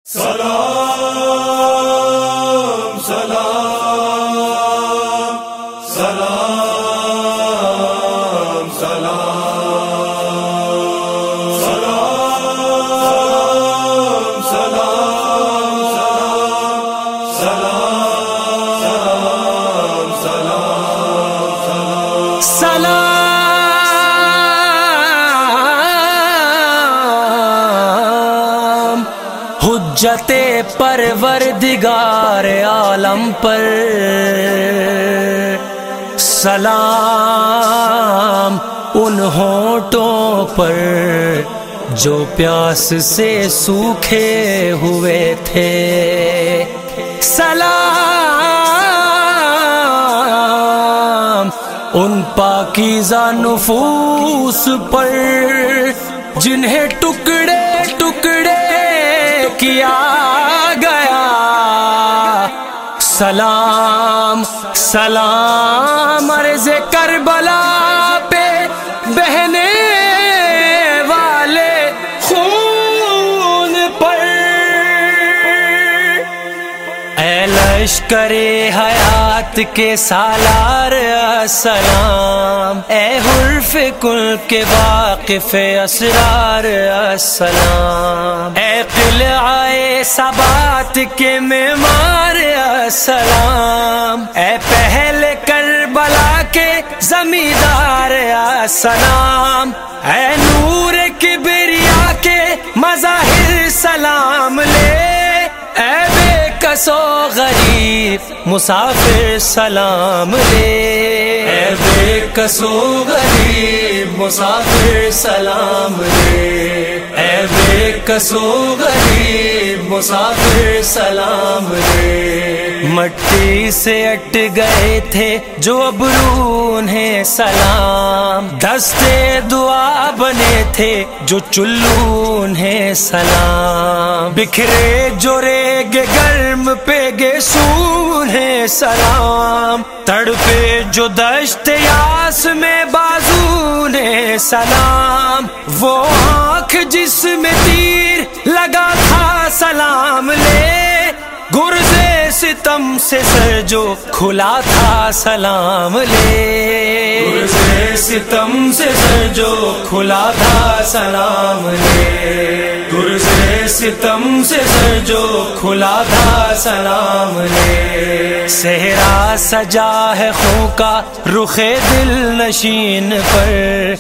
سلام سلام سلام سلام سلام سلام سلام سلام سلام حجت پروردگار عالم پر سلام ان ہونٹوں پر جو پیاس سے سوکھے ہوئے تھے، سلام ان پاکیزہ نفوس پر جنہیں ٹکڑے ٹکڑے کیا گیا، سلام سلام عرض کربلا پہ بہنے والے خون پر، اے لشکر حیات کے سالار السلام، اے حرف کل کے واقف اسرار السلام، اے قلعہ ثبات کے معمار السلام، اے پہل کربلا کے زمیندار السلام، اے نور کبریا کے مظاہر سلام لے، اے بے کسو غریب مسافر سلام لے، اے بے کسو غریب مسافر سلام لے، اے بے کسو غریب مسافر سلام لے۔ مٹی سے اٹ گئے تھے جو ابرو انہیں سلام، دستے دعا بنے تھے جو چلو انہیں سلام، بکھرے جو ریگ گرم پہ گیسو انہیں سلام، تڑپے جو دشت یاس میں بازو انہیں سلام، وہ آنکھ جس میں تیر لگا تھا سلام لے، گرزے ستم سے سر جو کھلا تھا سلام لے، گرزے ستم سے سر جو کھلا تھا سلام لے، گرزے ستم سے سر جو کھلا تھا سلام لے۔ صحرا سجا ہے خوں کا رخ دل نشین پر،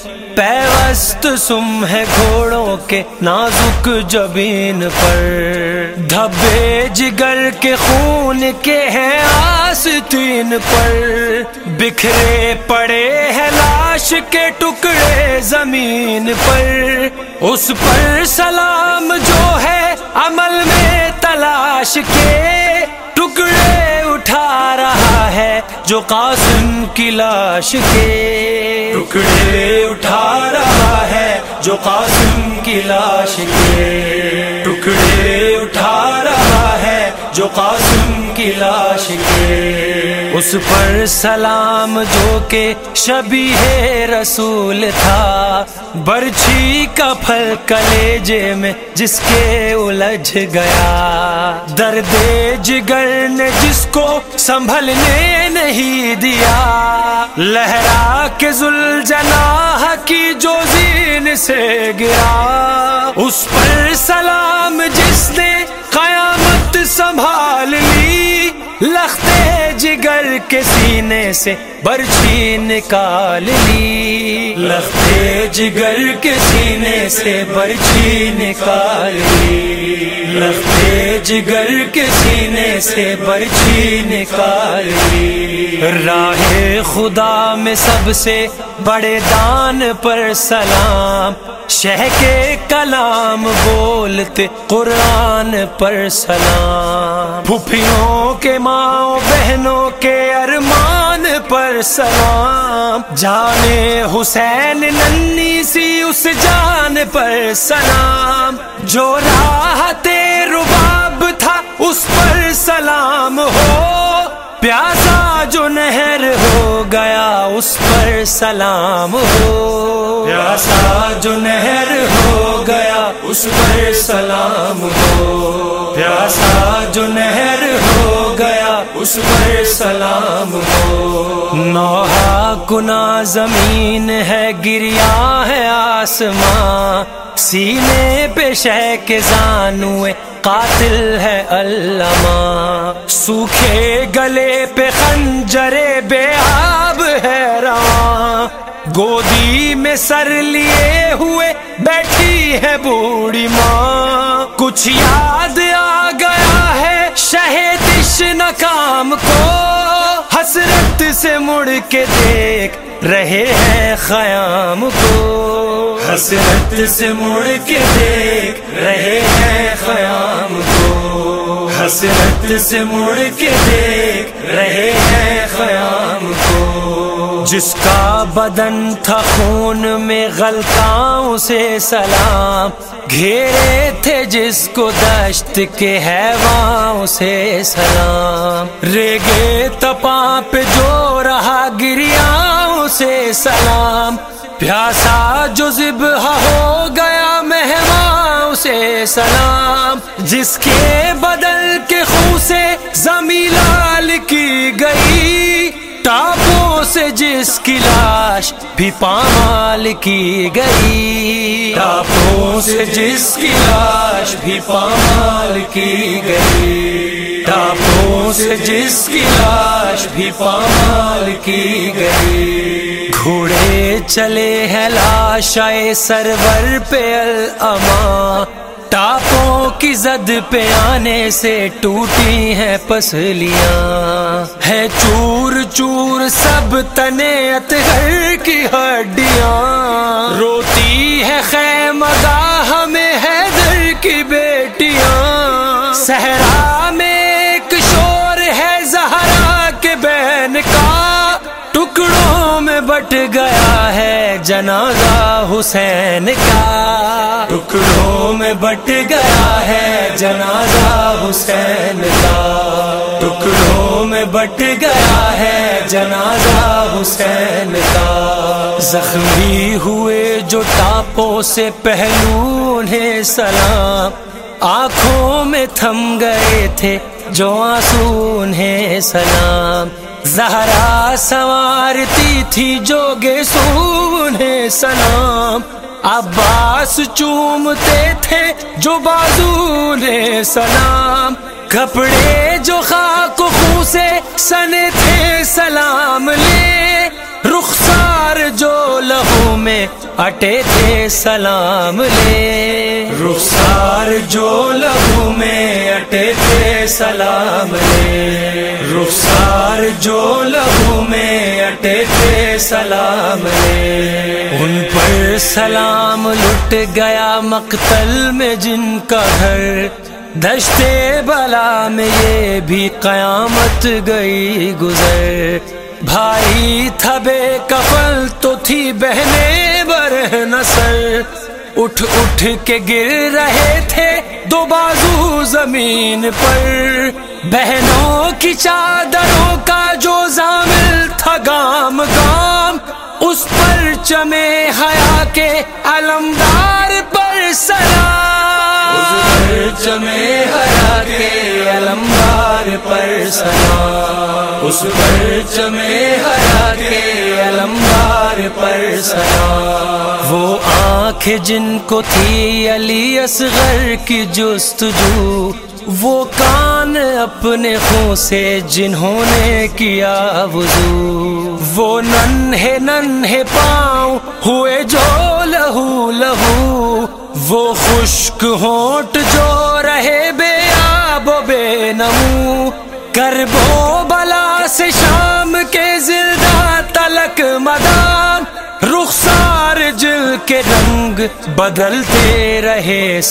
پیوست سم ہے گھوڑوں کے نازک جبین پر، دھبے جگر کے خون کے ہیں آستین پر، بکھرے پڑے ہیں لاش کے ٹکڑے زمین پر، اس پر سلام جو ہے عمل میں تلاش کے، ٹکڑے اٹھا رہا ہے جو قاسم کی لاش کے، ٹکڑے اٹھا رہا ہے جو قاسم کی لاش کے، ٹکڑے اٹھا رہا ہے جو قاسم کی لاش کے، اس پر سلام جو کہ شبیہ رسول تھا، برچھی کا پھل کلیجے میں جس کے الجھ گیا، درد جگر نے جس کو سنبھلنے نہیں دیا، لہرا کے ذوالجناح کی جو زین سے گرا، اس پر سلام جس نے قیامت سنبھال لی، لختے جگر کے سینے سے برچھی نکال لی، لختے جگر کے سینے سے برچھی نکال لی، لختے جگر کے سینے سے برچھی نکال لی۔ راہ خدا میں سب سے بڑے دان پر سلام، شہ کے کلام بولتے قرآن پر سلام، پھوپھیوں کے ماں بہنوں کے ارمان پر سلام، جانے حسین ننھی سی اس جان پر سلام، جو راہ رباب تھا اس پر سلام ہو، پیاسا جو نہر ہو گیا اس پر پر سلام ہو، پیاسا جو نہر ہو گیا اس پر سلام ہو، پیاسا جو نہر ہو گیا اس پر سلام ہو۔ نوحہ کنا زمین ہے، گریا ہے آسمان، سینے پہ شہ کے زانوے قاتل ہے علامہ، سوکھے گلے پہ خنجر بے آب ہے رواں، گودی میں سر لیے ہوئے بیٹھی ہے بوڑھی ماں، کچھ یاد آ گیا ہے شہدش ناکام کو، حسرت سے مڑ کے دیکھ رہے ہیں خیام کو، حسرت سے مڑ کے دیکھ رہے ہیں خیام کو، حسرت سے مڑ کے دیکھ رہے ہیں خیام کو۔ جس کا بدن تھا خون میں غلطاؤں سے سلام، گھیرے تھے جس کو دشت کے حیوانوں سے سلام، ریگے تپاں پہ جو رہا گریاؤں سے سلام، پیاسا جو ذبح ہو گیا مہماں سے سلام، جس کے بدل کے خون سے زمین لال کی گئی، ٹاپوں سے جس کی لاش بھی پامال کی گئی، ٹاپوں سے جس کی لاش بھی پامال کی گئی، ٹاپوں سے جس کی لاش بھی پامال کی گئی۔ گھوڑے چلے ہیں لاشائے سرور پہ الامان، ٹاپوں کی زد پہ آنے سے ٹوٹی ہیں پسلیاں، ہے چور چور سب تنے اطہر کی ہڈیاں، روتی ہے خیمگاہ میں حیدر کی بیٹیاں، صحرا میں ایک شور ہے زہرا کے بہن کا، ٹکڑوں میں بٹ گیا ہے جنازہ حسین کا، ٹکڑوں میں بٹ گیا ہے جنازہ حسین کا، ٹکڑوں میں بٹ گیا ہے جنازہ حسین کا۔ زخمی ہوئے جو ٹاپوں سے پہلو انہیں سلام، آنکھوں میں تھم گئے تھے جو آنسو انہیں سلام، زہرا سنوارتی تھی جو گیسو انہیں سلام، عباس چومتے تھے جو بازو انہیں سلام، کپڑے جو خاک و خون سے سنے تھے سلام لے، رخسار جو لہو میں اٹے تھے سلام لے، رخسار جو لہو میں اٹے تھے سلام لے، رخسار جو لہو میں اٹے تھے سلام لے۔ ان پر سلام لٹ گیا مقتل میں جن کا گھر، دشتے بلا میں یہ بھی قیامت گئی گزر، بھائی تھا بے کفن تو تھی بہنیں برہ نصر، اٹھ اٹھ کے گر رہے تھے دو بازو زمین پر، بہنوں کی چادروں کا جو زامل تھا گام گام، اس پر چمے حیا کے علمدار پر سلام، اس پر چمے حیا کے علمدار پر سلام، اس پر چمے حیا کے علمدار پر سلام۔ وہ آنکھ جن کو تھی علی اصغر کی جستجو، وہ کان اپنے خون سے جنہوں نے کیا وضو، وہ ننھے ننھے پاؤں ہوئے جو لہو لہو، وہ خشک ہونٹ جو رہے بے آب و بے نمو، کرب و بلا سے شام کے زلدہ تلک مدام، رخسار جل کے رنگ بدلتے رہے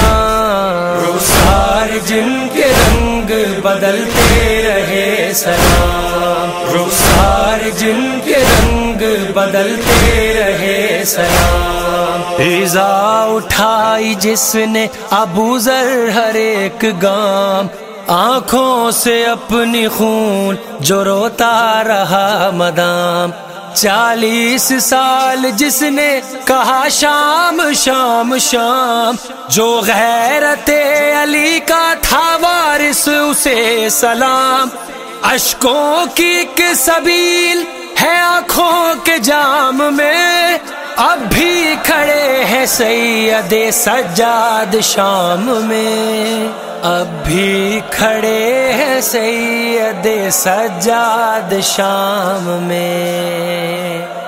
سلام، رخسار جن کے رنگ بدلتے رہے سلام، رخسار جن کے رنگ بدلتے رہے سلام۔ ایزا اٹھائی جس نے ابو ذر ہر ایک گام، آنکھوں سے اپنی خون جو روتا رہا مدام، 40 سال جس نے کہا شام شام شام، جو غیرت علی کا تھا وارث اسے سلام، اشکوں کی ایک سبیل ہے آنکھوں کے جام میں، اب بھی کھڑے ہیں سید سجاد شام میں، اب بھی کھڑے ہیں سید سجاد شام میں۔